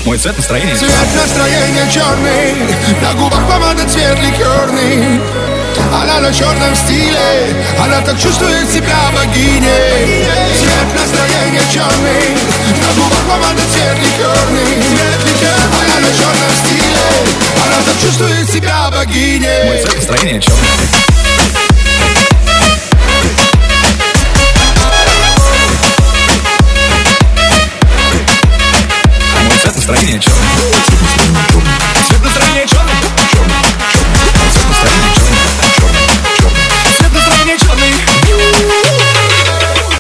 Мой цвет настроения. Цвет настроения черный, на губах помада цвет ликерный. Она на черном стиле, она так чувствует себя богиней. Цвет настроения черный, на губах помада цвет ликерный. Она на черном стиле, она так чувствует себя богиней. Мой цвет настроения черный. Мой цвет настроения черный.